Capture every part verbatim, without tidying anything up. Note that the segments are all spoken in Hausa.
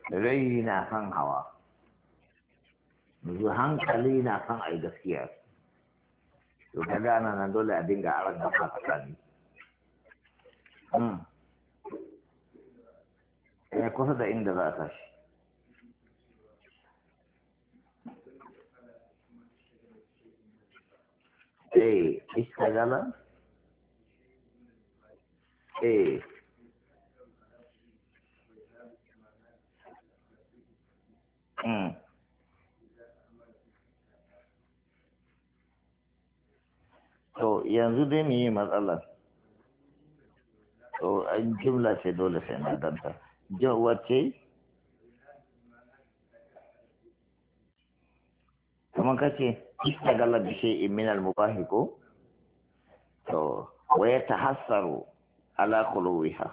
rai na kan hawa yanzu hankali na kan ai gaskiya to ka gana nan dole a dinga a ranka a tsakani ya kusa da inda za a tashi eh istagala eh mm to yanzu dai me yi matsalar to an jimla ce dole sai na danta jin wacce kamar kace istagala bi shay'in min al-mubahi ko to wa yatahassaru ala khuluwiha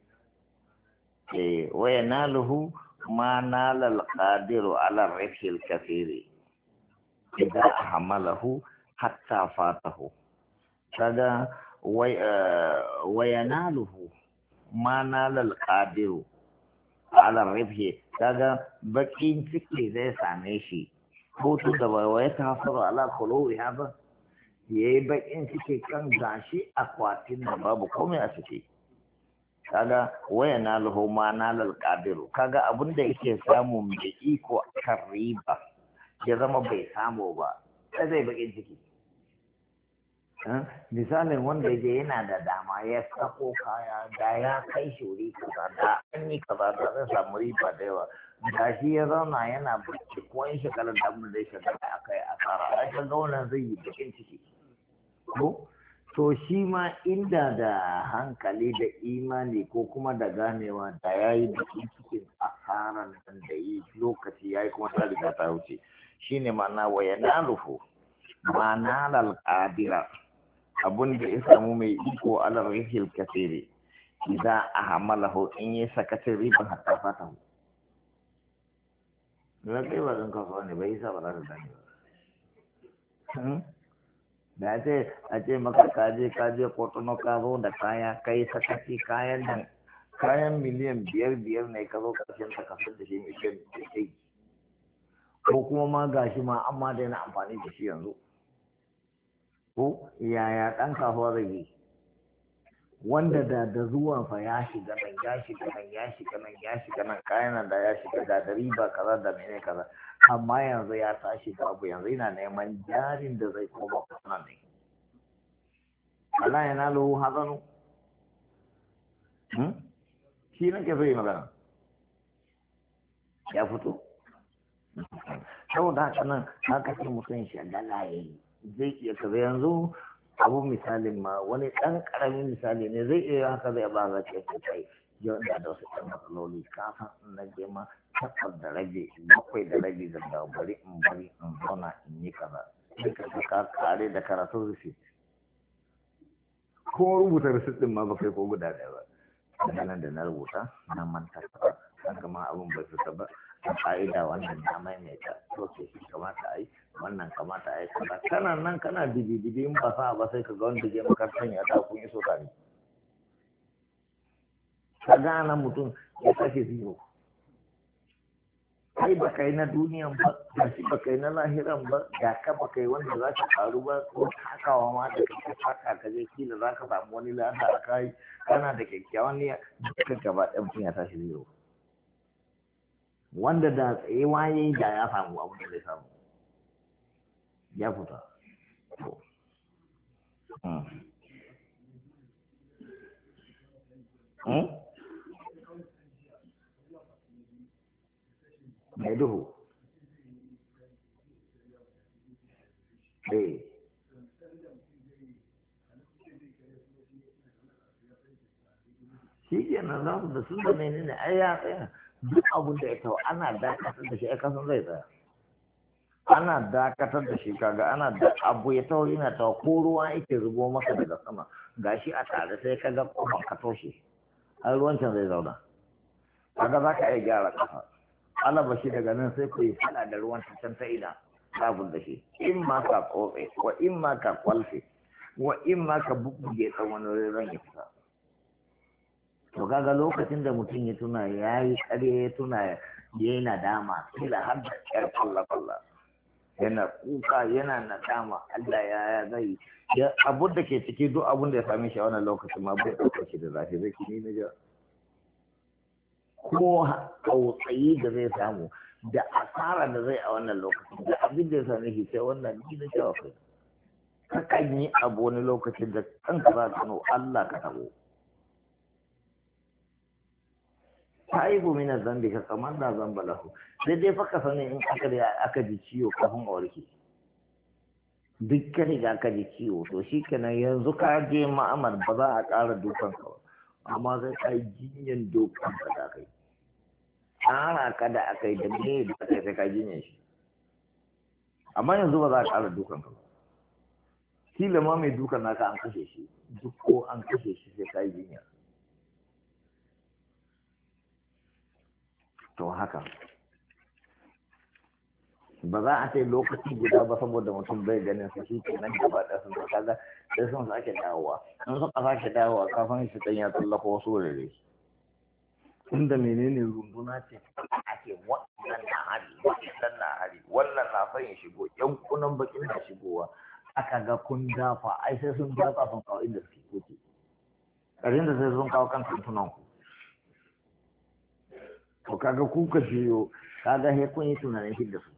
eh wa yanaluhu ma nala al-qadiru ala rifhi al-kathiri idza ahmalahu hatta fatahu kaga wa yanaluhu ma nala al-qadiru ala rifhi kaga bakin ciki zai same shi hutu da wa ya tafaru ala khuluwiha ba yayi bakin ciki kan gashi akwatin da babu komai a ciki kaga waya nalahu ma nalal qadiru kaga abin da yake samu mai iko kan riba ya zama bai samu ba sai zai bakin ciki misalin wanda je yana da dama ya sako kaya da ya kai shi wuri kaza da an yi kaza da zai samu riba da yawa da shi ya zauna yana barci ko in shekarar da mun zai shekara aka yi asara a kan wannan zai yi bakin ciki ko to shi ma inda da hankali da imani ko kuma da ganewa da ya yi bakin cikin asaran nan da yi lokaci ya yi kuma ta riga ta wuce shine ma'ana wa yanaluhu ma'ana al-qadira abun da ya samu mai iko alar rihil kasiri idan a hamalahu in yi sakacin riban hatta fatahu na kai ba zan kasuwa ne bai sa ba za ta gane ba da ce a ce maka kaje kaje kotono ka zo da kaya kai sakaci kayan nan kayan miliyan biyar biyar ne ka zo karshen ta kasar da shi miliyan biyar ko kuma ma gashi ma amma daina amfani da shi yanzu ko yaya ɗan kasuwa zai yi wanda da da zuwan fa ya shiga nan ya shiga nan ya shiga nan ya shiga nan kayan da ya shiga da da riba kaza da mene kaza amma yanzu ya tashi babu yanzu yana neman jarin da zai koma nan ne Allah ya nalo hazanu hmm shi nake so yi magana ya fito saboda haka nan haka ce mutum shagala yayi zai iya kaza yanzu abu misalin ma wani ɗan ƙaramin misali ne zai iya haka zai ba za ce kai yau da da wasu ɗan matsaloli kafin in na je ma takwas da rage bakwai da rage da da bari in bari in zauna in yi kaza sai ka ka kare da karatun rufi ko rubuta rufi ɗin ma ba kai ko guda ɗaya ba daga nan da na rubuta na manta ba kan kama abin bai fita ba a fa'ida wannan na maimaita to ke shi kamata a yi wannan kamata a yi kaza kana nan kana dibi-dibi in ba sa ba sai ka ga wanda je makarantar ya ta kun iso tare ka gana mutum ya tashi zero kai ba kai na duniyan ba ga shi ba kai na lahiran ba ga ka ba kai wanda za ka karu ba ko takawa ma da kake taka ka je kila za ka samu wani lada a kai kana da kyakkyawan niyya duka gaba ɗan mutum ya tashi zero wanda da tsaye waye da ya samu abin da zai samu ya fita mai duhu eh shi ke nan za su da sun da mai ne ai ya tsaya duk abin da ya tawo ana dakatar da shi a kasan zai tsaya ana dakatar da shi kaga ana da abu ya tawo yana tawo ko ruwa yake zubo maka daga sama gashi a tare sai kaga kofar ka toshe har ruwan can zai zauna kaga za ka iya gyara kafa alaba shi daga nan sai ku yi fada da ruwan can ta ina babu da shi in ma ka tsotse wa in ma ka kwalfe wa in ma ka bubbuge tsawon ran ya fita to kaga lokacin da mutum ya tuna ya yi ƙarya ya tuna ya yi nadama kila har da ƴar kwalla-kwalla yana kuka yana nadama Allah ya ya zai ya abun da ke ciki duk abun da ya same shi a wannan lokacin ma bai ɗaukar shi da zafi zai kini na ja ko tsautsayi da zai samu da asara da zai a wannan lokacin da abin da ya same shi sai wannan ni na jawa kai kakan yi abu wani lokacin da kanka za ka nuna Allah ka tabo taibu mina zambi ka kamar da zamba lahu sai dai fa ka sani in aka da aka ji ciwo kafin a warke duk ka riga aka ji ciwo to shi kenan yanzu ka je ma'amar ba za a ƙara dukan ka ba amma sai ka yi jinyan dukan ka da kai tsara ka da aka yi da me da aka sai ka jinyan shi amma yanzu ba za a ƙara dukan ka ba kila ma mai dukan naka an kashe shi duk ko an kashe shi sai ka yi jinya to haka ba za a ce lokaci guda ba saboda mutum bai ganin su shi ke nan gaba da sun kaga sai sun sake dawowa in suka sake dawowa kafin shi dan ya tsallaka wasu wurare inda menene runduna ce ake wannan na hari wannan na hari wannan na son ya shigo yankunan bakin na shigowa aka ga kun dafa ai sai sun dafa sun kawo inda suke kuke karin da sai sun kawo kan tuntunan ku to kaga kuka biyo kaga he kun yi tunanin shi da su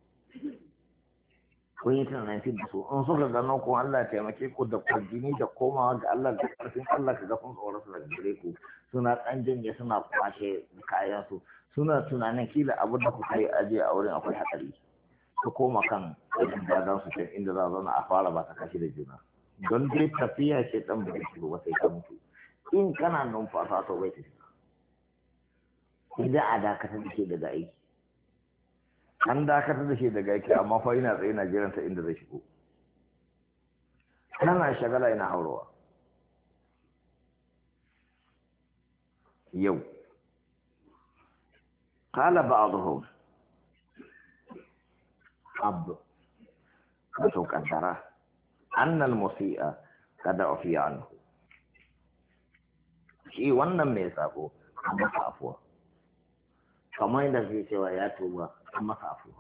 kun yi tunanin shi da su in suka gano ko Allah ya taimake ku da kwarjini da komawa ga Allah da karfin Allah ka ga kun tsoro su daga gare ku suna dan janye suna kwashe kayan su suna tunanin kila abu da kuka yi aje a wurin akwai hatsari su koma kan wajen dadan su can inda za a zauna a fara ba ta kashi da juna don dai tafiya ce dan bai shigo ba sai ka mutu in kana numfasa to bai tafi idan a dakatar da shi daga aiki an dakatar da shi daga aiki amma fa yana tsaye na jiranta inda zai shigo kana shagala ina haurowa yau qala ba'dhum abd wato kaddara annal musi'a kada ofiya anhu shi wannan mai sako an masa afuwa kamar yadda zai cewa ya tuba an masa afuwa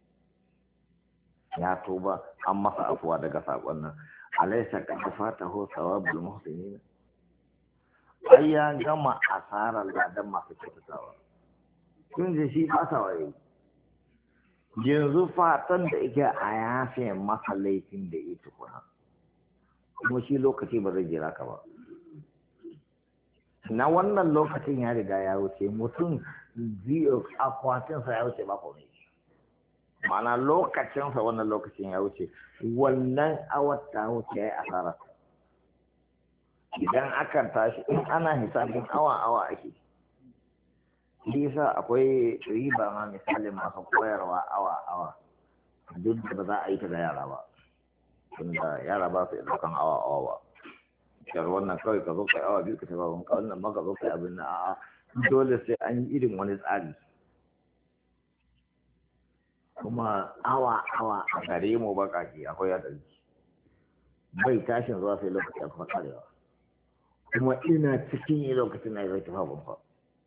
ya tuba an masa afuwa daga sakon nan alaisa ka fatahu thawabul muhsinin ai ya gama asarar ladan masu kyautatawa kun ji shi fasawa yayi yanzu fatan da yake a yafe masa laifin da ya tukuna kuma shi lokaci ba zai jira ka ba na wannan lokacin ya riga ya wuce mutum biyu akwatinsa ya wuce ba kome mana lokacinsa wannan lokacin ya wuce wannan awar ta wuce ya yi asara idan aka tashi in ana hisabin awa awa ake bisa akwai riba ma misalin masu koyarwa awa awa duk da ba za a yi ta da yara ba tunda yara ba su yi ɗaukan awa awa ba shar wannan kawai ka zo kai awa biyu ka tafi abin ka wannan ma ka zo kai abin na a'a dole sai an yi irin wani tsari kuma awa awa a gare mu bakaki akwai hadari bai tashin zuwa sai lokacin kuma karewa kuma ina cikin yi lokacin na zai tafi abin fa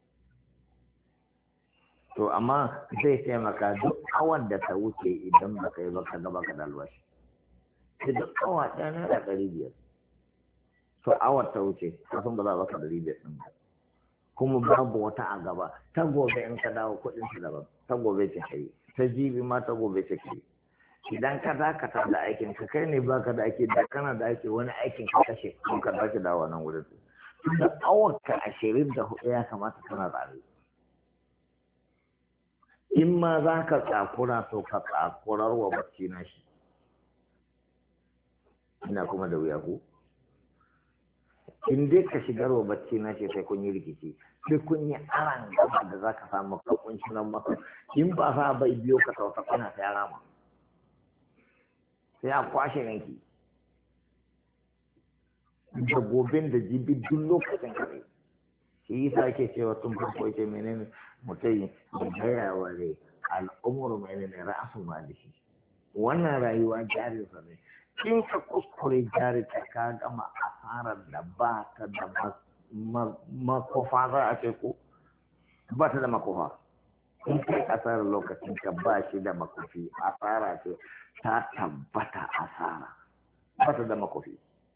to amma zai taimaka duk awan da ta wuce idan ba ka yi ba ka gaba ka dalwashi sai duk awa ɗaya na da ɗari biyar to awar ta wuce kasan ba za a baka ɗari biyar ɗin ba kuma babu wata a gaba ta gobe in ka dawo kuɗin ta daban ta gobe ce kai ta jibi ma ta gobe ce kai idan ka dakata da aikin ka kai ne baka da aiki da kana da aiki wani aikin ka kashe kun ka dace dawo nan wurin tunda awar ka ashirin da hudu ya kamata kana tsare in ma za ka tsakura to ka tsakurar wa bacci na shi ina kuma da wuya ku in dai ka shigar wa bacci na shi sai kun yi rikici sai kun yi aran gaba da za ka samu kakun shi nan masa in ba sa bai biyo ka tausa kana sai rama sai a kwashe nanki da gobin da jibi duk lokacin kare shi yi sa ke cewa tun farko ita menene mutum ya gaya wa rai al'umar menene ra'asu ma da shi wannan rayuwa jarinsa ne in ka kuskure jari ta ka gama asarar da ba ta da makofa za a ce ko ba ta da makofa in kai asarar lokacin ka ba shi da makofi asara ce ta tabbata asara ba ta da makofi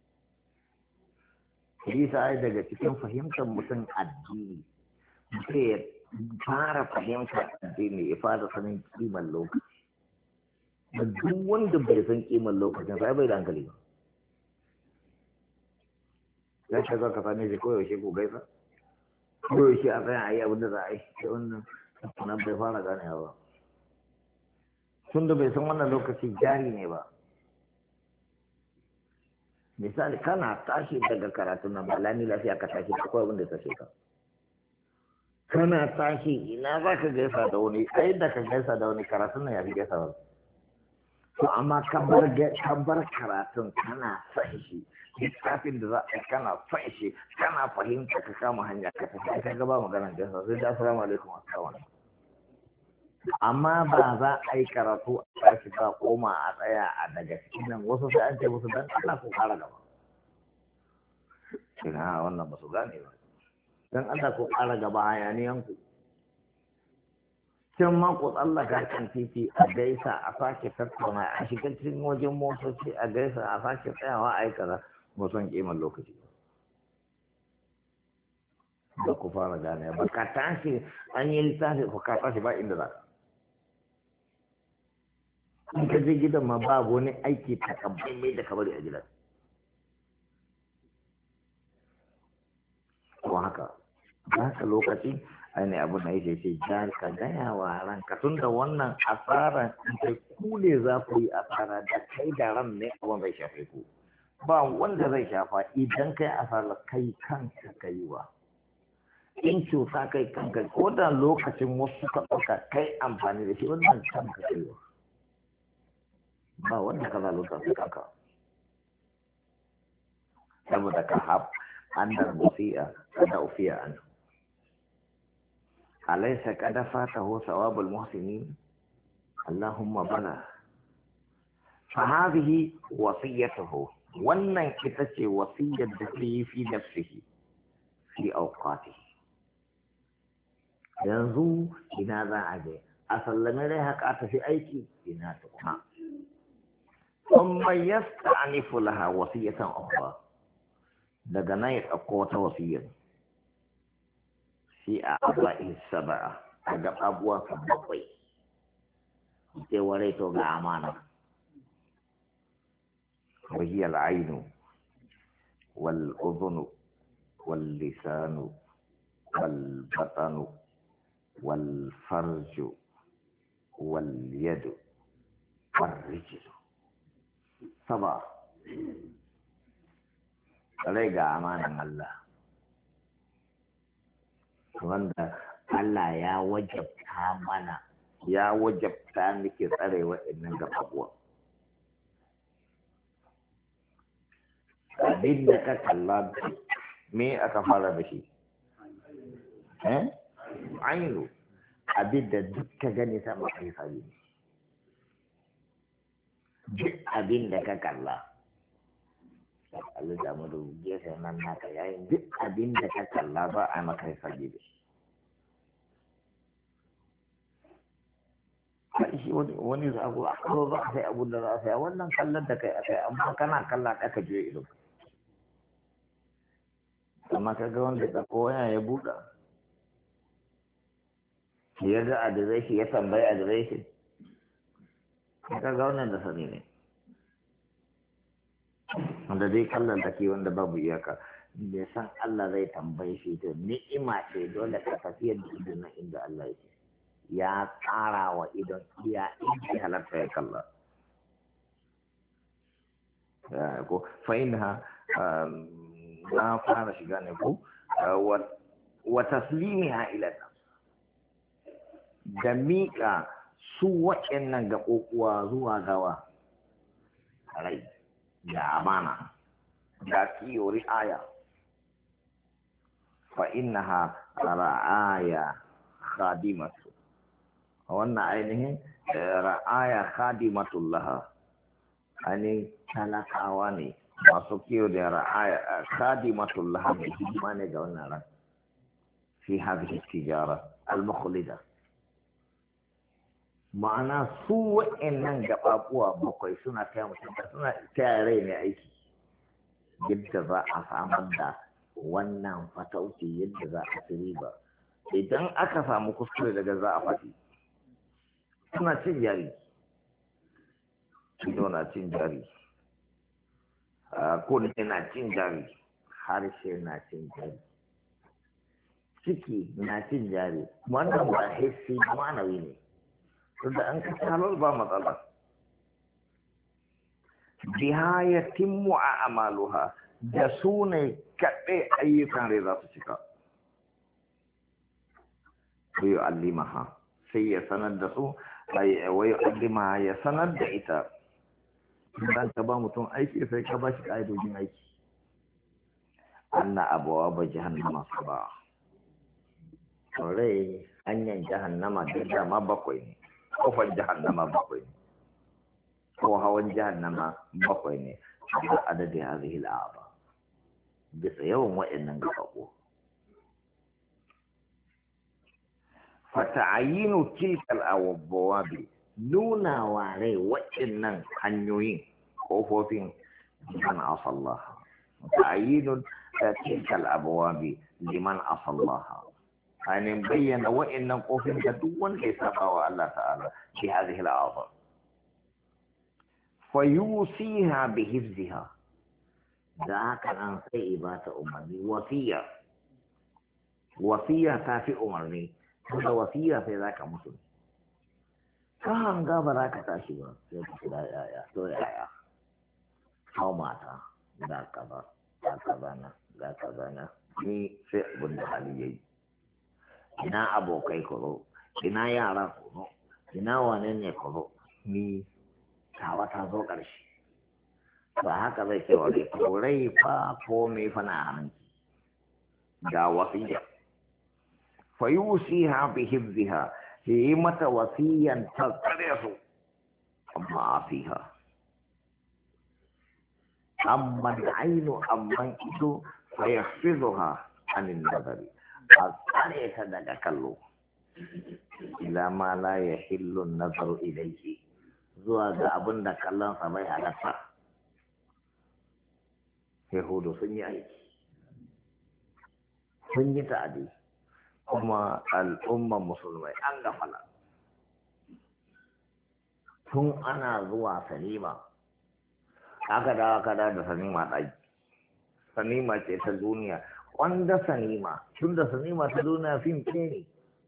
bisa ai daga cikin fahimtar mutum addini mutum ya fara fahimtar addini ya fara sanin kimar lokaci da duk wanda bai san kimar lokacin sai bai da hankali ba ya ce za ka same shi koyaushe ko gaisa koyaushe a tsayin a yi abin da za a yi sai wannan nan bai fara gane ba tun da bai san wannan lokaci jari ne ba misali kana tashi daga karatu nan ba lami lafiya ka tashi akwai abin da ta ka kana tashi ina za ka gaisa da wani ai da ka gaisa da wani karatun nan ya fi gaisa ba to amma ka bar karatun kana san shi littafin da za a kana san shi kana fahimta ka kama hanya ka tafi ka gaba maganar gaisa sai da assalamu alaikum assalamu alaikum amma ba za a yi karatu a tashi ba koma a tsaya a daga cikin nan wasu sai an ce musu dan Allah ko kara gaba ina wannan ba su gane ba dan Allah ko kara gaba hayaniyan ku can ma ku tsallaka kan titi a gaisa a sake tattauna a shiga cikin wajen motoci a gaisa a sake tsayawa a yi kaza ba son kimar lokaci ba ku fara gane ba ka tashi an yi littafi ko ka tashi ba inda za ka in ka je gidan ma babu wani aiki takabbai mai da kabari a gidan ko haka ba haka lokaci ainihin abu na yake ce jan ka gaya wa ranka tun da wannan asara da ku ne za ku yi asara da kai da ran ne abin zai shafe ku ba wanda zai shafa idan kai asara kai kanka kai wa in cuta kai kanka ko da lokacin wasu ka ɗauka kai amfani da shi wannan kanka kai wa ba wanda ka zalunta su kanka saboda ka hab an da musi'a kada ufiya an alaysa kada fatahu thawabul muhsinin allahumma bala fa hadhihi wasiyatuhu wannan ita ce wasiyar da ke yi fi nafsihi fi awqatihi yanzu ina za a je a sallame dai haka ta fi aiki ina ta kuma ثم يستعنف لها وصية أخرى daga nan ya ɗauko wata wasiyar shi a arba'in saba'a a ga abubuwan bakwai sai ware to ga amana wahiyar ainu wal uzunu wal lisanu wal batanu wal farju wal yadu wal rijilu saba rai ga amanan Allah wanda Allah ya wajabta mana ya wajabta muke tsare wa'annan gababuwa abin da ka kalla me aka fara da shi eh ainu abin da duk ka gani sama kai sabi duk abin da ka kalla Allah da mu da gefe nan naka yayin duk abin da ka kalla ba a maka sabi da shi wani zago a kawo ba a sai abun da za a saya wannan kallon da kai a kai amma kana kalla ka ka je ido amma ka ga wanda da koya ya buɗa ya ga adireshi ya tambayi adireshi ka ga wannan da sani ne wanda dai kallon da ke wanda babu iyaka bai san Allah zai tambaye shi to ni'ima ce dole ka tafiyar da idon nan inda Allah yake ya tsara wa idon iya inda halarta ya kalla ko fa'inha na fara shiga ne ko wa taslimiha ila da miƙa su waɗannan gaɓoɓuwa zuwa gawa rai da amana da kiyo ri'aya fa innaha ra'aya khadimatu wannan ainihin ra'aya khadimatullah ani talakawa ne masu kiyo da ra'aya khadimatul lahabi hidima ne ga wannan ran fi hadhihi tijara al-mukhlida ma'ana su wa'annan gababuwa bakwai suna kai mutum suna taya rai ne aiki yadda za a samar da wannan fatauci yadda za a ci riba idan aka samu kuskure daga za a faɗi suna cin jari ido na cin jari kunne na cin jari harshe na cin jari ciki na cin jari wannan ba hissi ma'anawi ne tunda an ka halar ba matsala biha yatimmu a'maluha da su ne kaɗai ayyukan rai za su cika wa yu'allimaha sai ya sanar da su wa yu'allimaha ya sanar da ita idan ka ba mutum aiki sai ka ba shi ƙa'idojin aiki anna abawa ba jahannama saba rai hanyar jahannama da dama bakwai ne kofar jahannama bakwai ne ko hawan jahannama bakwai ne da adadin hadhihi al'aba bisa yawan wa'annan gabako fata'ayinu tilka al'awabi nuna wa rai wa'annan hanyoyin kofofin liman asallaha ta'ayinu tilka al'awabi liman asallaha anin bayyana wa'annan kofin da duk wanda ya saba wa Allah ta'ala fi hadhihi al'aba fayusiha bihifziha da haka nan sai ibata umarni wasiya wasiya ta fi umarni tunda wasiya sai zaka mutu ka hanga ba za ka tashi ba sai ka kira yaya to yaya hau mata ga kaza ga kaza na ga kaza na ni sai abin da hali yayi ina abokai kuro ina yara kuro ina wane ne kuro ni tawa ta zo ƙarshe ba haka zai ce wa rai rai fa ko me fa na hanci ga wasiya fa yusiha bi hibziha yi mata wasiyan ta tsare su amma fiha amma ainu amma ido fa yahfizuha anin nazari a tsare ta daga kallo ila ma la yahillu an-nazaru ilayhi zuwa ga abin da kallonsa bai halatta yahudu sun yi aiki sun yi ta'adi kuma al'umman musulmai an gafala tun ana zuwa sanima aka dawa kada da sanima ɗaki sanima ce ta duniya wanda sanima tun da sanima ta duniya fim ce ne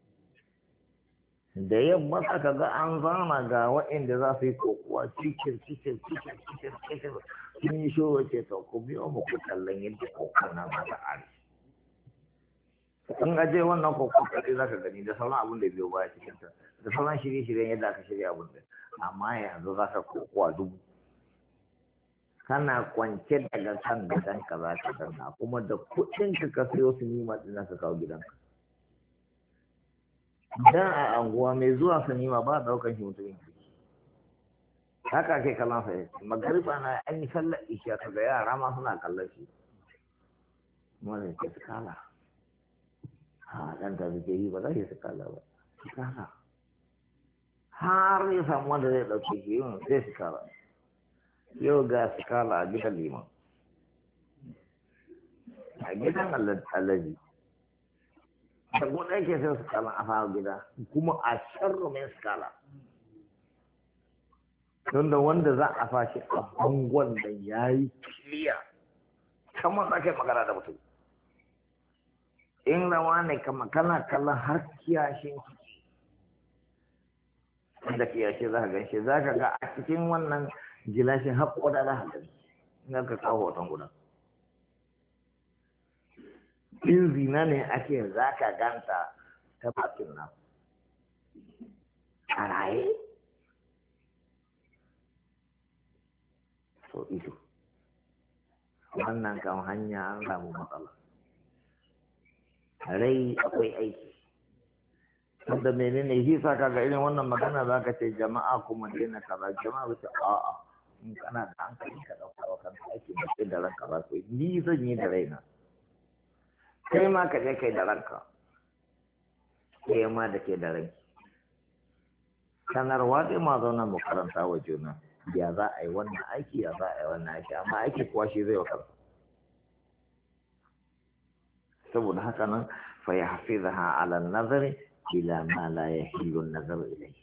da yamma aka ga an zama ga waɗanda za su yi kokowa cikin cikin cikin cikin cikin sun yi showa ce to ku biyo mu ku kallon yadda kokon na ba ta ari in aje wannan kokon kaɗai za ka gani da sauran abin da biyo baya cikin ta da sauran shirye-shiryen yadda aka shirya abin da amma yanzu za ka kokowa dubu kana kwance daga kan gidan ka za ka danna kuma da kuɗin ka ka sayo su nima ɗin ka kawo gidanka dan a anguwa mai zuwa sanima ba daukan shi mutumin haka ke kallon sa magariba na an yi sallar isha ta ga yara ma suna kallon shi wani ke skala ha dan ta ke yi ba za shi skala ba skala har ya samu wanda zai dauke shi yin zai skala yau ga skala a gidan liman a gidan alaji da kuma yake sai su kala a fara gida kuma a sharru mai skala don da wanda za a fashi a bangon da ya yi kiliya kamar za ka yi magana da mutum in rawa ne kama kana kallon har kiyashin kici da kiyashi za ka ganshi za ka ga a cikin wannan gilashin haƙo da za ka gani in ka kawo hoton guda in zina ne ake za ka ganta ta bakin nan a raye so ido wannan kan hanya an samu matsala rai akwai aiki wanda menene shi sa kaga irin wannan magana za ka ce jama'a kuma daina kaza jama'a ba ce a'a in kana da hankali ka ɗauka wa kanka aiki da ke da ranka ba ku yi ni zan yi da raina kai ma ka je kai da ranka kai ma da ke da rai sanarwa dai ma zauna mu karanta wa juna ya za a yi wannan aiki ya za a yi wannan aiki amma aiki kuwa shi zai wa kansa saboda haka nan fa ya hafizaha ala nazari ila ma la yahillu an-nazar ilayhi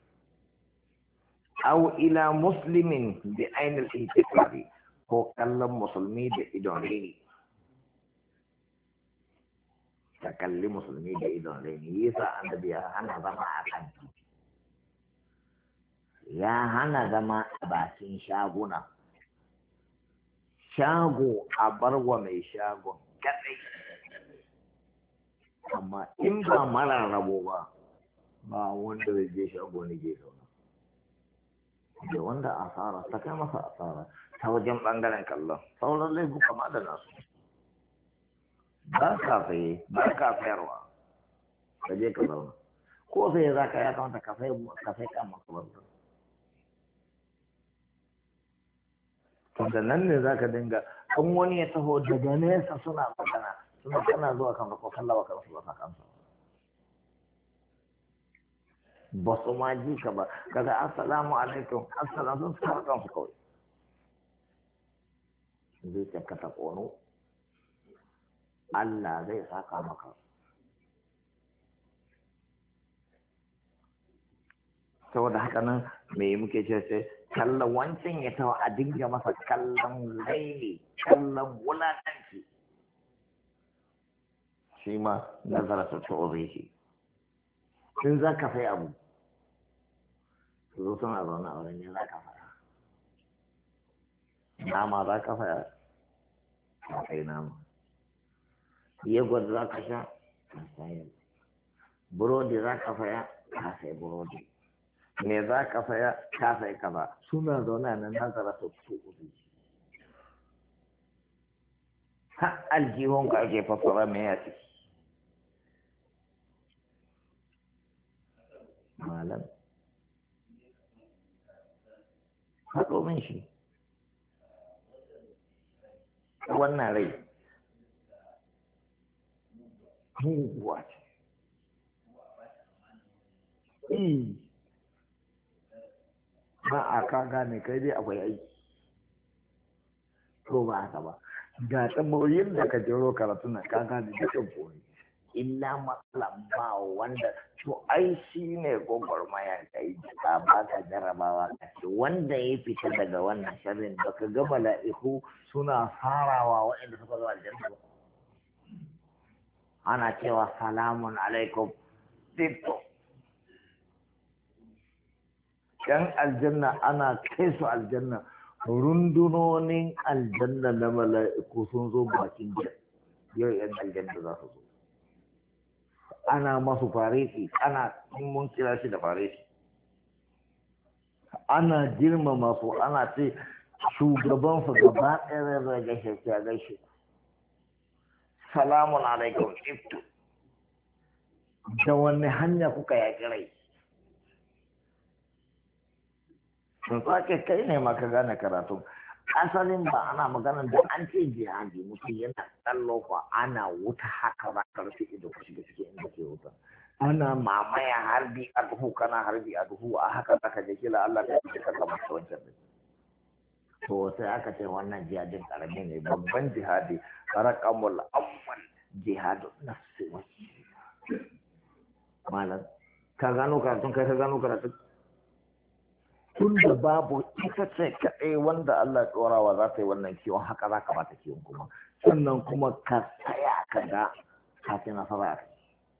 aw ila muslimin bi ayn al-i'tiqadi ko kallon musulmi da idon rini ta kalli musulmi da idon rini yasa annabi ya hana zama a kan ya hana zama a bakin shaguna shago a barwa mai shagon kadai amma in ba mara rabo ba ba wanda zai je shago ne ke zauna da wanda asara ta kai masa asara ta wajen bangaren kallon sauran laifuka ma da nasu ba ka faye ba ka fayarwa ka je ka zauna ko sai za ka ya kamata ka fai kan makabarta da nan ne za ka dinga kan wani ya taho daga nesa suna magana suna kana zuwa kan ko kallawa kan su ba kansa ba su ma ji ka ba kaga assalamu alaikum assalamu sun fara kan su kawai zai tsaka ta kono Allah zai saka maka saboda haka nan me muke ce sai kallon wancan ya tawa a dinga masa kallon laili kallon wulaƙanci shi ma nazara ta tsoro shi in za ka fai abu su zo suna zaune a wurin ne za ka fara nama za ka faya ka kai nama yagwar za ka sha ka sayar burodi za ka faya ka sai burodi me za ka faya ka sai kaza suna zaune nan nazara ta tsoro har aljihun ka ake fassara me ya ciki malam haɗo min shi wannan rai muguwa ce ba a ka gane kai dai akwai aiki ko ba haka ba ga tsammoyin da ka jero karatu na ka gane da kan koyi illa matsala ba wanda to ai shi ne gwagwarmaya ka yi a baka jarabawa ce wanda ya fita daga wannan sharrin da ka ga mala'iku suna farawa waɗanda suka zo aljanna ba ana cewa salamun alaikum tito yan aljanna ana kai su aljanna rundunonin aljanna na mala'iku sun zo bakin gidan yau yan aljanna za su zo ana masu fareti ana mun kira shi da fareti ana girmama su ana ce shugaban su gaba ɗaya zai gaishe ya gaishe salamun alaikum iftu da wani hanya kuka yaƙi rai sun sake kai ne maka gane karatu asalin ba ana maganar da an ce jihadi mutum yana tsallo fa ana wuta haka za ka rufe ido ka shiga cikin inda ke wuta ana mamaya harbi a duhu kana harbi a duhu a haka za ka je kila Allah ka ji ka kama ta wancan ne to sai aka ce wannan jihadin karami ne babban jihadi raqamul awwal jihadu nafsi wa malam ka gano karatun kai ka gano karatun tun da babu ita ce kaɗai wanda Allah tsorawa za ta yi wannan kiwon haka za ka bata kiwon kuma sannan kuma ka tsaya ka ga ka ci nasara a kai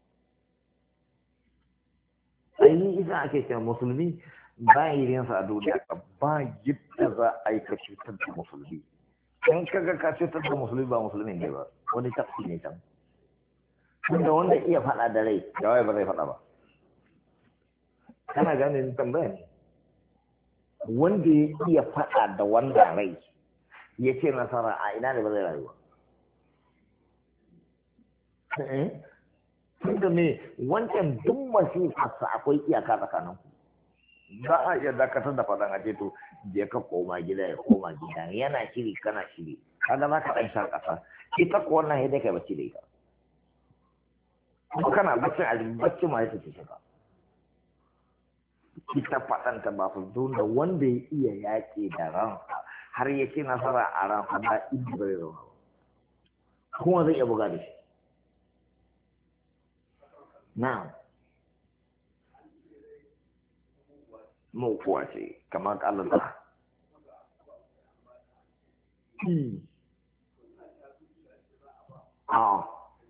ainihin isa ake cewa musulmi ba irinsa a duniya ba yadda za a yi ka cutar da musulmi in ka ga ka cutar da musulmi ba musulmi ne ba wani tafi ne can tunda wanda iya faɗa da rai da wai ba zai faɗa ba kana gane ni tambaya ne wanda ya iya faɗa da wanda rai ya ce nasara a ina ne ba zai rayuwa tunda me wancan duk masifarsa akwai iyaka tsakanin ku za a iya dakatar da faɗan aje to je ka koma gida ya koma gida yana shiri kana shiri kaga za ka ɗan sha ƙasa ita ko wannan yadda kai bacci da ita kuma kana baccin a bacci ma yake ce ka ita faɗanta ba su zo da wanda ya iya yaƙi da ransa har ya ci nasara a ransa ba inda bai zama ba kuma zai iya buga da shi na mu kuwa ce kamar ƙalata a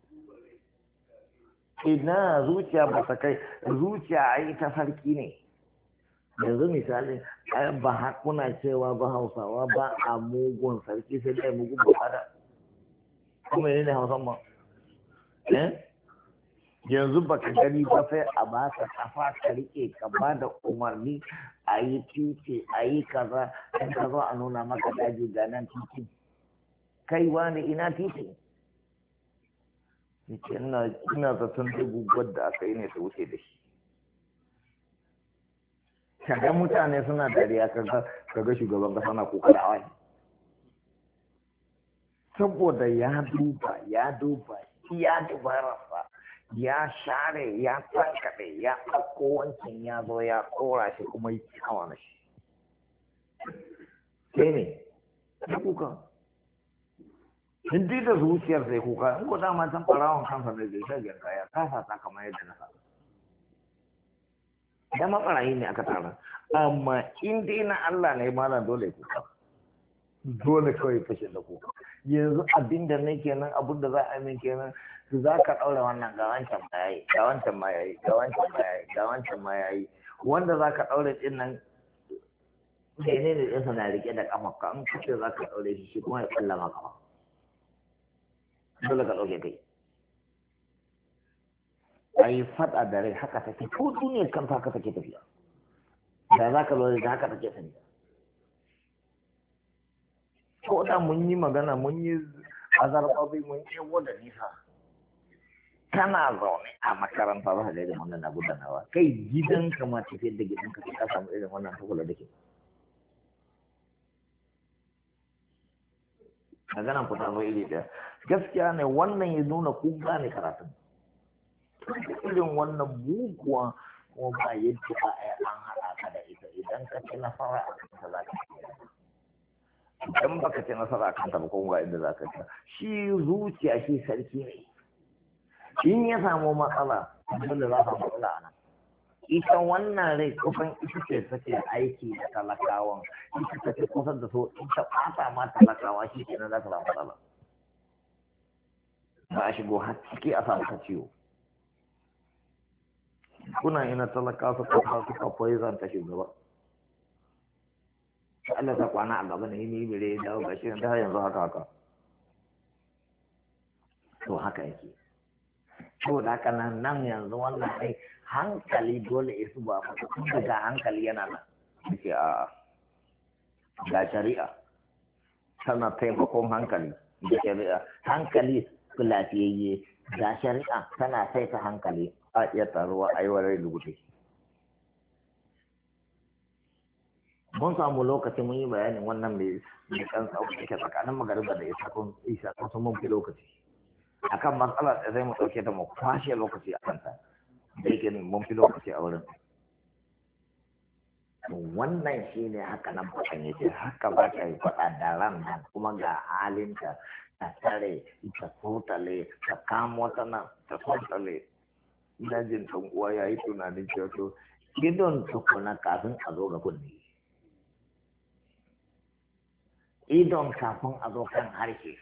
ina zuciya ba ta kai zuciya ai ta sarki ne yanzu misali ba hakuna cewa ba hausawa ba a mugun sarki sai dai mugun bukada kuma ne ne hausan ba yanzu ba ka gani ba sai a ba ka kafa ka rike ka ba da umarni a yi titi a yi kaza in ka zo a nuna maka daji ga nan titi kai wani ina titi yake ina zaton da guguwar da aka yi ne ta wuce da shi kaga mutane suna dariya kaga kaga shugaban kasa na kokara wai saboda ya duba ya duba ya dubararsa ya share ya tankaɗe ya ɗauko wancan ya zo ya tsora shi kuma yi kawo na shi sai ne ya kuka in dai da zuciyar sai kuka in ko dama can ɓarawon kansa da zai shagiyar kaya kasa ta kamar yadda na sa da matsarayi ne aka tara amma in dai na Allah ne malam dole kuka dole kawai fashe da kuka yanzu abin da ne kenan abin da za a min kenan su za ka ɗaura wannan ga wancan ma yayi ga wancan ma yayi ga wancan ma yayi ga wancan ma yayi wanda za ka ɗaure ɗin nan mene ne ɗinsa na riƙe da ƙafa ka in kace za ka ɗaure shi shi kuma ya ƙalla ma ƙafa dole ka ɗauke kai a yi faɗa da rai haka take ko duniyar kanta haka take tafiya da za ka lura da haka take tafiya ko da mun yi magana mun yi azarbabi mun yi wadda nisa kana zaune a makaranta za ka ga irin wannan na gudanawa kai gidan ka ma tafiyar da gidan ka ka samu irin wannan ta kula da ke maganan ku ta zo iri ɗaya gaskiya ne wannan ya nuna ku gane karatun irin wannan muguwa kuma ba yadda ba a an haɗa ka da ita idan ka ci nasara a kanta za ka ci idan baka ci nasara a kanta ba kuma ga inda za ka ci shi zuciya shi sarki ne in ya samu matsala dole za ka matsala a nan ita wannan rai kusan ita ce take aiki da talakawan ita take kusan da so ita ɓata ma talakawa shi kenan za ka samu matsala ba a shigo har ciki a samu ka ciwo kuna ina talaka su kafa suka koyi zanta shugaba Allah ta kwana a gaba na yi ni bire da ga shi da yanzu haka haka to haka yake to da haka nan nan yanzu wannan ai hankali dole ya su ba maka tun daga hankali yana nan yake a ga shari'a tana taimakon hankali da shari'a hankali lafiyayye ga shari'a tana saita hankali a iya taruwa a yi wa rai lugude mun samu lokaci mun yi bayanin wannan mai kan tsawo da ke tsakanin magariba da isa kun isa kun sun mun fi lokaci akan matsalar da zai mu ɗauke ta mu kwashe lokaci a kanta da yake mun fi lokaci a wurin wannan shi ne haka nan faɗan yake haka ba ta yi faɗa da ran nan kuma ga halinta ta tare ta sotale ta kamo ta nan ta sotale ina jin ɗan uwa ya yi tunanin cewa to idon tukuna kafin a zo ga kunne idon kafin a zo kan harshe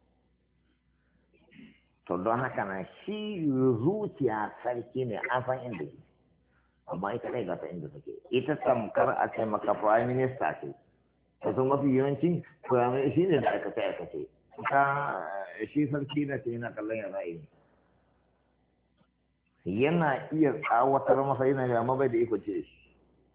to don haka na shi zuciya sarki ne an san inda ke amma ita kai gata inda take ita tamkar a ce maka prime minister ce ta sun mafi yawanci prime shi ne da aka kai aka ce ta shi sarki na ce yana kallon ya ra'ayi yana iya tsawatar masa yana da amma bai da ikon ce shi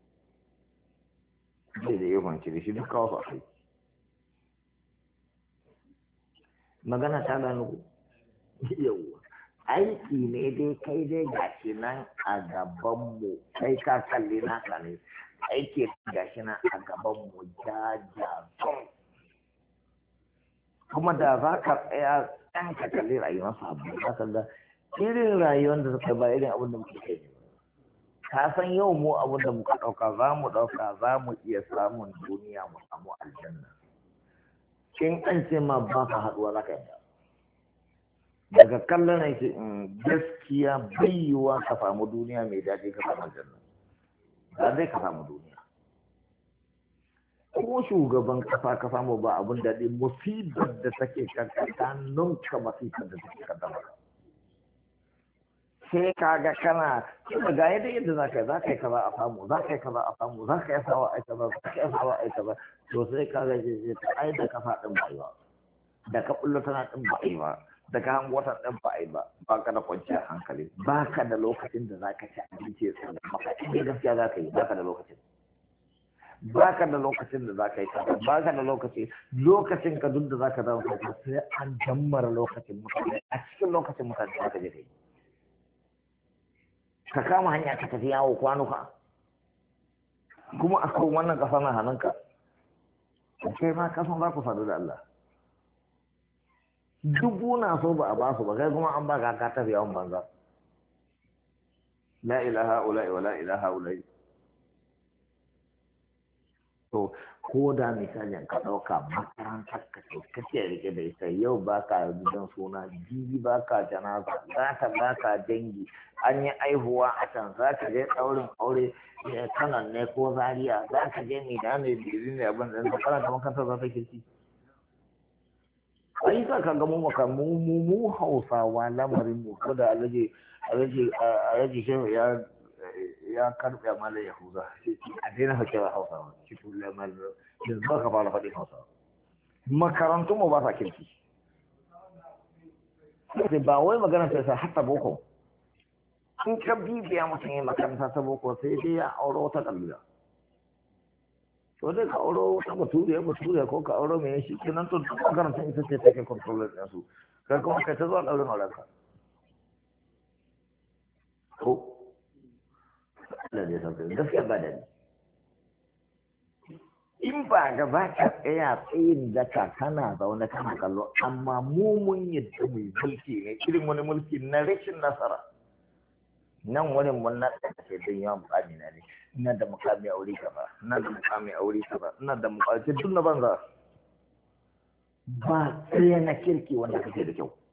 bai da ikon ce shi duk kawo sosai magana ta gano ku yawwa aiki ne dai kai dai gashi nan a gabanmu kai ka kalli naka ne aiki gashi nan a gabanmu jajazon kuma da za ka tsaya ɗan ka kalli rayuwar sabu za ka ga irin rayuwar da suka ba irin abin da muke kai ka san yau mu abin da muka ɗauka za mu ɗauka za mu iya samun duniya mu samu aljanna in an ce ma ba ka haɗuwa za ka yi daga kallon na ce gaskiya bayyuwa ka samu duniya mai daɗi ka samu aljanna ba zai ka samu duniya ko shugaban kafa ka samu ba abin daɗi musibar da take kankanta nunka musibar da take kankanta sai ka ga kana kuma ga yadda yadda za ka yi za ka yi kaza a samu za ka yi kaza a samu za ka yi sawa a kaza za ka yi sawa a kaza to sai ka ga je ta ai da kafa din ba yi ba da ka bullo tana din ba yi ba da ka hango wata din ba yi ba ba ka da kwanciyar hankali ba ka da lokacin da za ka ci abinci ya tsada maka in gaskiya za ka yi ba ka da lokacin ba ka da lokacin da za ka yi kaza ba ka da lokaci lokacin ka duk da za ka zama kaza sai an jammara lokacin mutane a cikin lokacin mutane za ka je ka yi ka kama hanya ka tafi yawo kwanuka kuma a kan wannan kafa na hannunka kai ma kasan za ku faɗu da Allah dubu na so ba a ba su ba kai kuma an ba ka ka tafi yawon banza la ilaha ula'i wa la ilaha ula'i to ko da misalin ka ɗauka makarantar ka ce kace rike da ita yau ba ka gidan suna jibi ba ka janaza za ta ba ka dangi an yi aihuwa a can za ka je ɗaurin aure kanan ne ko zaria za ka je mai da ne biri ne abin da kana da makarantar za ta kirki ai za ka ga mu maka mu mu hausawa lamarin mu ko da alaji alaji alaji shehu ya ya karɓe malar yahuza a daina hakewa hausawa shi kula malar yanzu ba ka fara faɗin hausawa makarantun mu ba sa kirki sai ba wai magana sai sa hatta boko in ka bibiya mutum yi makaranta ta boko sai dai ya auro wata ƙabila to dai ka auro wata bature bature ko ka auro mai shi kenan to duk makarantun ita ce take control ɗin su kai kuma kai ta zuwa ɗaurin aurenka ko da zai sauke gaskiya ba da ni in ba ga ba ka tsaya tsayin da ka kana zaune kana kallo amma mu mun yadda mai mulki ne irin wani mulki na rashin nasara nan wani mun na ce don yawan mukami na ne ina da mukami a wuri kaza ina da mukami a wuri kaza ina da mukami duk na banza ba tsaye na kirki wanda kake da kyau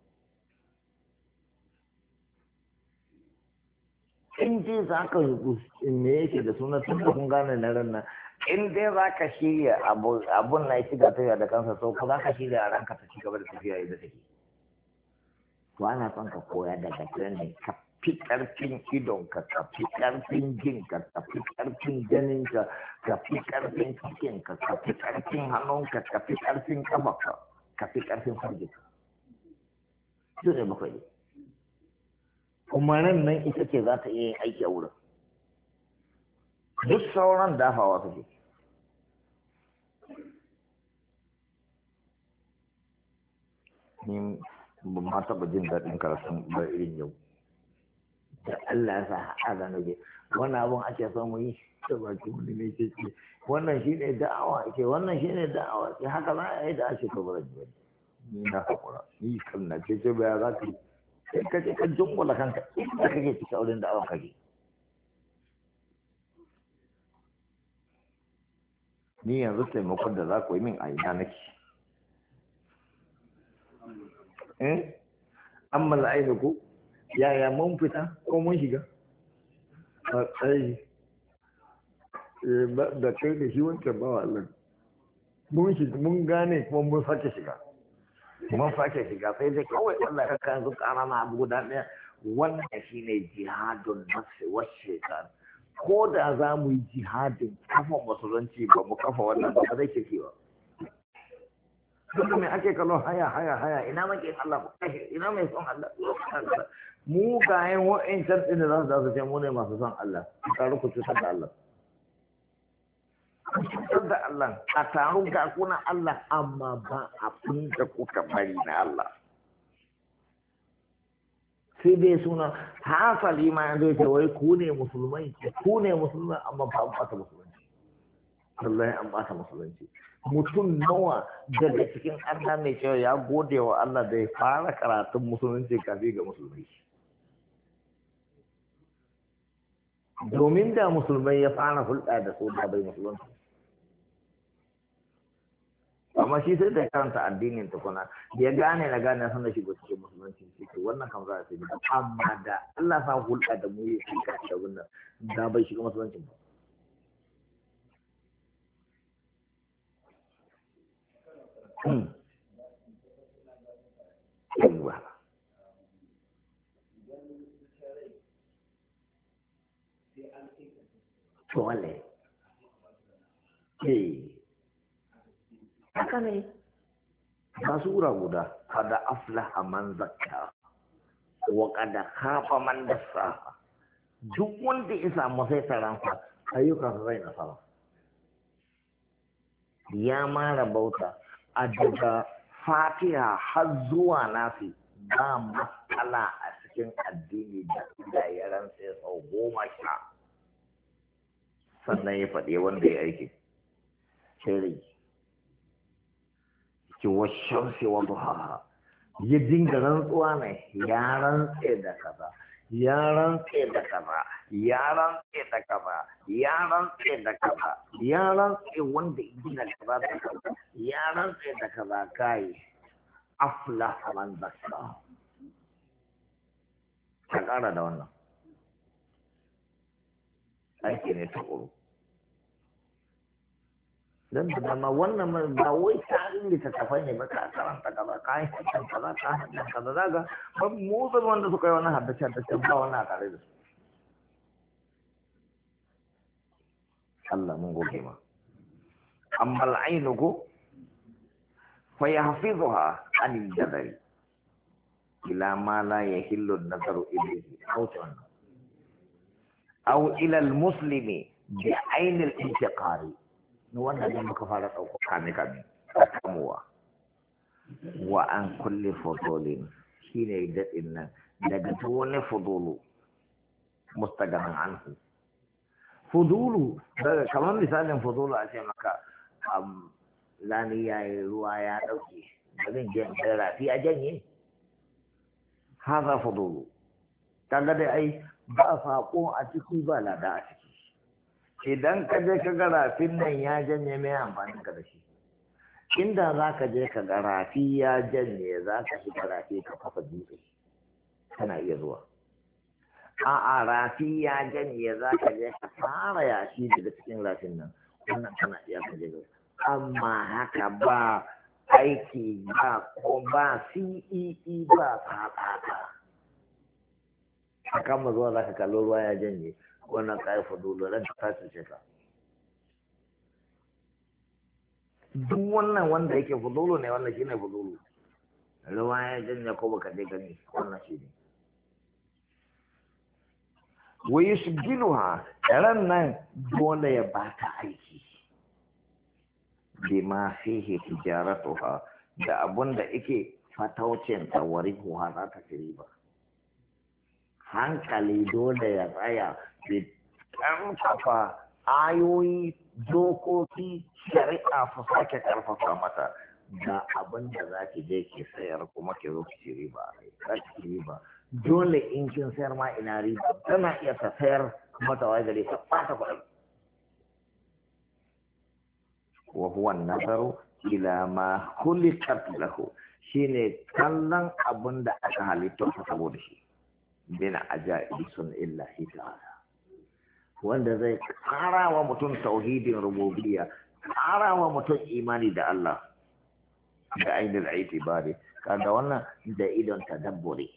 in dai za ka me yake da suna tun da kun gane na ran nan in dai za ka shirya abun na ci ga tafiya da kansa to ko za ka shirya a ranka ta ci gaba da tafiya yadda take to ana son ka koya daga training ka fi karfin idon ka ka fi karfin jin ka ka fi karfin ganin ka ka fi karfin cikin ka ka fi karfin hannun ka ka fi karfin kafa ka ka fi karfin farji ka su ne bakwai kuma nan nan ita ce za ta iya yin aiki a wurin duk sauran dafawa suke ni ba ma taɓa jin daɗin karatun ba irin yau da Allah ya sa a gano ke wannan abun ake son mu yi da baki wani ne ke ce wannan shi ne da'awa ke wannan shi ne da'awa ke haka za a yi da ake kabarar jiya ni na haƙura ni kan na ce ce baya za ka yi sai ka ce ka jungula kanka inda kake cika wurin da awon kake ni yanzu taimakon da za ku yi min a ina nake eh an mala aini ku yaya mun fita ko mun shiga a tsaye da kai da shi wancan bawa Allah mun shiga mun gane kuma mun sake shiga mun sake shiga sai dai kawai Allah ya kan su kana na abu guda ɗaya wannan shine jihadun nafsi wa shaitan ko da za mu yi jihadin kafa musulunci ba mu kafa wannan ba zai ke ba duk me ake kallo haya haya haya ina make Allah ku kashe ina mai son Allah mu ga yin wa'ancan din da za su ce mu ne masu son Allah ku taru ku cutar da Allah cutar da Allah a taru ga kuna Allah amma ba abin da kuka bari na Allah sai dai suna hasali ma yanzu ce wai ku ne musulmai ku ne musulmai amma ba an ɓata musulunci wallahi an ɓata musulunci mutum nawa daga cikin Allah mai cewa ya gode wa Allah da ya fara karatun musulunci kafin ga musulmai domin da musulmai ya fara hulɗa da su da bai musulunci amma shi sai da karanta addinin tukuna ya gane na gane san da shigo cikin musulunci shi to wannan kam za a ce amma da Allah sa hulɗa da mu ya shiga da wannan da bai shiga musulunci ba yawa Tole. Eh. Haka ne. Ba sura guda. Kada aflaha man zakka. Wa kada khafa man dassaha. Duk wanda ya samu sai taransa ayyukan zai nasara. Ya mara bauta a daga Fatiha har zuwa Nafi ba matsala a cikin addini da ya rantse sau goma sha. Sannan ya faɗi wanda ya aiki shiri ki washen shi wa duhaha ya dinga rantsuwa ne ya rantse da kaza ya rantse da kaza ya rantse da kaza ya rantse da kaza ya rantse wanda gina kaza da kaza ya rantse da kaza kai aflah man zakka ka ƙara da wannan aiki ne ta ƙuru don da dama wannan ba wai tarin littattafai ne ba ka karanta kaza ka yi hakan kaza ka hakan kaza zaga ba motsin wanda suka yi wani haddace haddace ba wannan a tare da su Allah mun goge ma amma al'ainu ko fa yahfizuha anil jadari ila ma la yahillu an-nazaru ilayhi aw ta'ala aw ila al-muslimi bi ayn al-intiqari wannan ne muka fara ɗauko kame kame kamuwa wa an kulle fudulin shi ne daɗin nan daga ta wani fudulu mustaganan anhu fudulu daga kamar misalin fudulu a ce maka lani ya yi ruwa ya ɗauke da zan jan da rafi a janye haza fudulu kaga dai ai ba saƙo a ciki ba lada a ciki idan ka je ka ga rafin nan ya janye mai amfanin ka da shi inda za ka je ka ga rafi ya janye za ka shiga rafi ka kafa dutse kana iya zuwa a'a rafi ya janye za ka je ka fara yashi daga cikin rafin nan wannan kana iya ka je amma haka ba aiki ba ko ba C E E ba fafata a kama zuwa za ka kallo ruwa ya janye wannan kayan fudulu ran ta ce ka duk wannan wanda yake fudulu ne wannan shine fudulu ruwa ya janye ko baka je gani wannan shi ne wa yusgiluha ran nan dole ya bata aiki bima fihi tijaratuha da abun da yake fataucin tawarihu ha za ta riba hankali dole ya tsaya da ƙarfafa ayoyi dokoki shari'a su sake ƙarfafa mata da abin da za ki je ki sayar kuma ki zo ki riba za ki riba dole in kin sayar ma ina riba tana iya ta sayar mata wai gare ta ɓata kuɗi wa huwa nazaru ila ma khuliqat lahu shine kallon abin da aka halitta saboda shi bina ajaibi sun illahi ta'ala wanda zai kara wa mutum tauhidin rububiyya kara wa mutum imani da Allah da ainihin itibari kaga wannan da idon tadabburi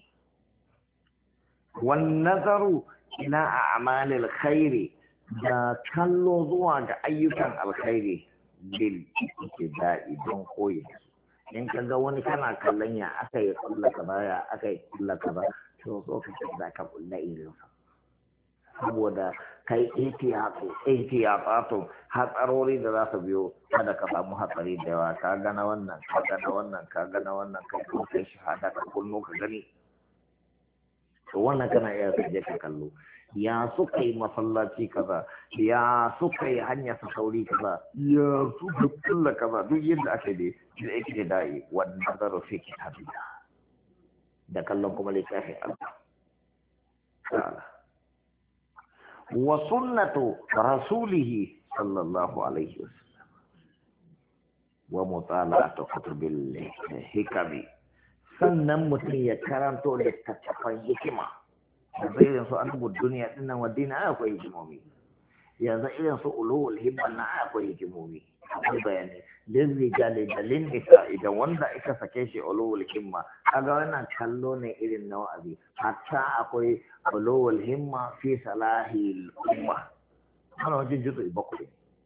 wan nazaru ila a'malil khairi da kallo zuwa ga ayyukan alkhairi bil ibtida'i don koyi in kaga wani kana kallon ya aka yi kullaka ba ya aka yi kullaka ba to so ka za ka kulla irin saboda kai ihtiyatu ihtiyatu hatsarori da za su biyo kada ka samu hatsari da yawa ka gana wannan ka gana wannan ka gana wannan kai kuma kai shahada ka kullu ka gani to wannan kana iya kaje ka kallo ya suka yi masallaci kaza ya suka yi hanya ta sauri kaza ya suka kulla kaza duk yadda ake dai da yake da dai wannan zaro fi kitabillah da kallon kuma littafin Allah ta'ala wa sunnatu rasulihi sallallahu alaihi wasallam wa mutala'atu kutubil hikami sannan mutum ya karanto littattafan hikima yanzu irin su annabu duniya din nan wadina akwai hikimomi yanzu irin su ulul himman na akwai hikimomi akwai bayani lin rijali da lin nisa idan wanda aka sake shi ulul himma kaga wannan kallo ne irin na wa'azi hatta akwai ulul himma fi salahil umma ana wajen juzu bakwai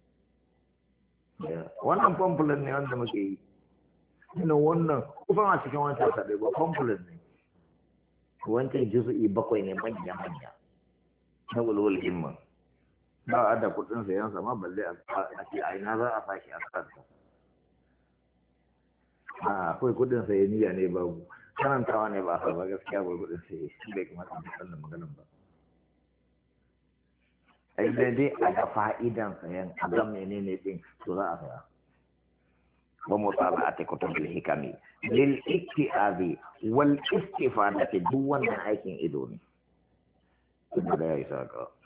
wannan pamphlet ne wanda muke yi ina wannan kusan a cikin wancan sadai ba pamphlet ne wancan juzu'i bakwai ne manya manya na ulul himma ba a da kudin sayan sama balle a ce a ina za a fashi a kansa a akwai kudin sayan niyya ne babu karantawa ne ba a ba gaskiya ba kudin sayan shi bai kamata da sannan maganin ba ai daidai a ga fa'idan sayan a ga menene din to za a saya wa mutala'ati kutubil hikami lil iktiabi wal istifadati duk wannan aikin ido ne da ya isa ka